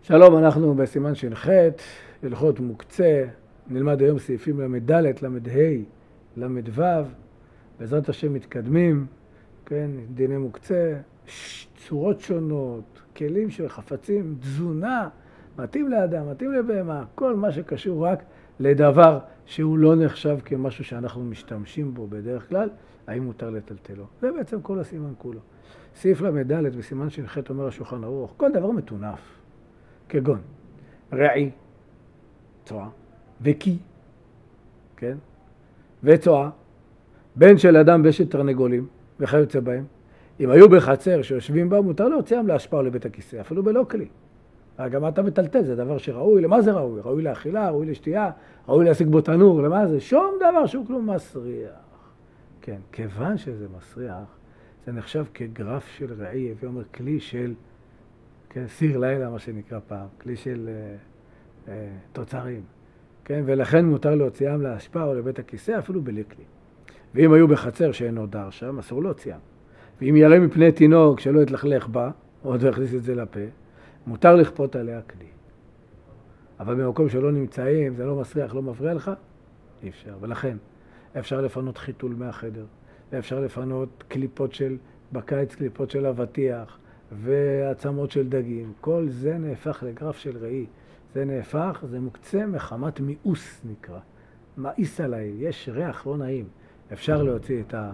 שלום, אנחנו בסימן ש"ח, הלכות מוקצה, נלמד היום סעיפים למ"ד, למ"ה, למ"ו, בעזרת השם מתקדמים, כן, דיני מוקצה, צורות שונות, כלים של חפצים, תזונה, מתאים לאדם, מתאים לבהמה, כל מה שקשור רק לדבר שהוא לא נחשב כמשהו שאנחנו משתמשים בו בדרך כלל, האם מותר לטלטלו. זה בעצם כל הסימן כולו. סעיף למ"ד בסימן ש"ח אומר השולחן ערוך, כל דבר מטונף. כגון רעי, צועה, וקי, כן? וצועה, בן של אדם בשת תרנגולים, וכיוצא בהם. אם היו בחצר שיושבים בה, מותר להוציאם להשפעה או לבית הכיסא, אפילו בלא כלי. גם אתה מטלטל, זה דבר שראוי. למה זה ראוי? ראוי לאכילה, ראוי לשתייה, ראוי להשיג בו תנור, למה זה? שום דבר שהוא כלום מסריח. כן, כיוון שזה מסריח, זה נחשב כגרף של רעי, ואומר כלי של כן, סיר לילה, מה שנקרא פעם, כלי של תוצרים, כן, ולכן מותר להוציאם להשפעה או לבית הכיסא, אפילו בלי כלי. ואם היו בחצר שאין נודר שם, אסור להוציאם. ואם יראה מפני תינוק שלא יתלכלך בה, או עוד יכניס את זה לפה, מותר לכפות עליה כלי. אבל במקום שלא נמצאים, זה לא מסריח, לא מפריע לך, אי אפשר. ולכן אפשר לפנות חיתול מהחדר, ואפשר לפנות קליפות של, בקיץ קליפות של אבטיח, ועצמות של דגים. כל זה נהפך לגרף של ראי. זה נהפך, זה מוקצה מחמת מיאוס נקרא. מאיס עליי, יש ריח לא נעים. אפשר להוציא את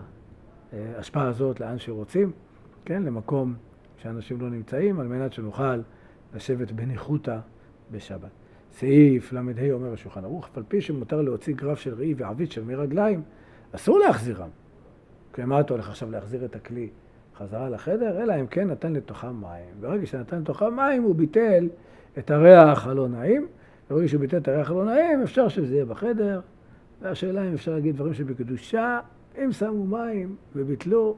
ההשפעה הזאת לאן שרוצים, כן? למקום שאנשים לא נמצאים, על מנת שנוכל לשבת בניחותא בשבת. סעיף למ"ה אומר השולחן ערוך, אף על פי שמותר להוציא גרף של ראי ועווית של מרגליים, אסור להחזירם. כלומר, אתה הולך עכשיו להחזיר את הכלי חזרה לחדר, אלא אם כן נתן לתוכם מים. ברגע שנתן לתוכם מים, הוא ביטל את הריח הלא נעים. ברגע שהוא ביטל את הריח הלא נעים, אפשר שזה יהיה בחדר. והשאלה אם אפשר להגיד דברים שבקדושה, אם שמו מים וביטלו,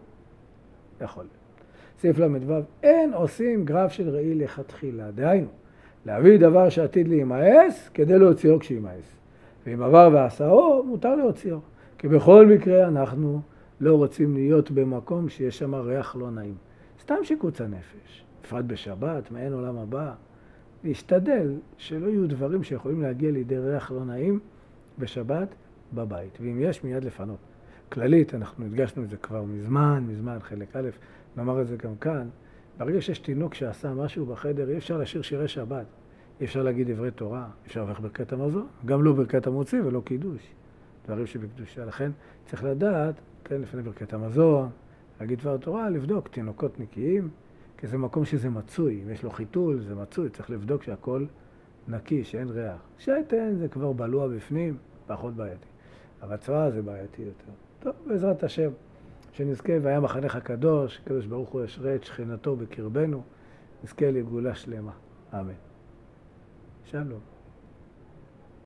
יכול. סעיף למ"ו, אין עושים גרף של ראי לכתחילה. דהיינו, להביא דבר שעתיד להימאס, כדי להוציאו כשימאס. ואם עבר ועשהו, מותר להוציאו. כי בכל מקרה אנחנו לא רוצים להיות במקום שיש שם ריח לא נעים. סתם שיקוץ הנפש, בפרט בשבת, מעין עולם הבא, להשתדל שלא יהיו דברים שיכולים להגיע לידי ריח לא נעים בשבת בבית. ואם יש, מיד לפנות. כללית, אנחנו הדגשנו את זה כבר מזמן, חלק א', נאמר את זה גם כאן, ברגע שיש תינוק שעשה משהו בחדר, אי אפשר לשיר שירי שבת, אי אפשר להגיד דברי תורה, אי אפשר לברך ברכת המזון, גם לא ברכת המוציא ולא קידוש. דברים שבקדושה. לכן צריך לדעת, כן, לפני ברכת המזון, להגיד דבר תורה, לבדוק תינוקות נקיים, כי זה מקום שזה מצוי. אם יש לו חיתול, זה מצוי. צריך לבדוק שהכל נקי, שאין ריח. שייתן זה כבר בלוע בפנים, פחות בעייתי. אבל צבא זה בעייתי יותר. טוב, בעזרת השם, שנזכה, והיה מחנך הקדוש, הקדוש ברוך הוא ישרה את שכינתו בקרבנו, נזכה לגאולה שלמה. אמן. שלום.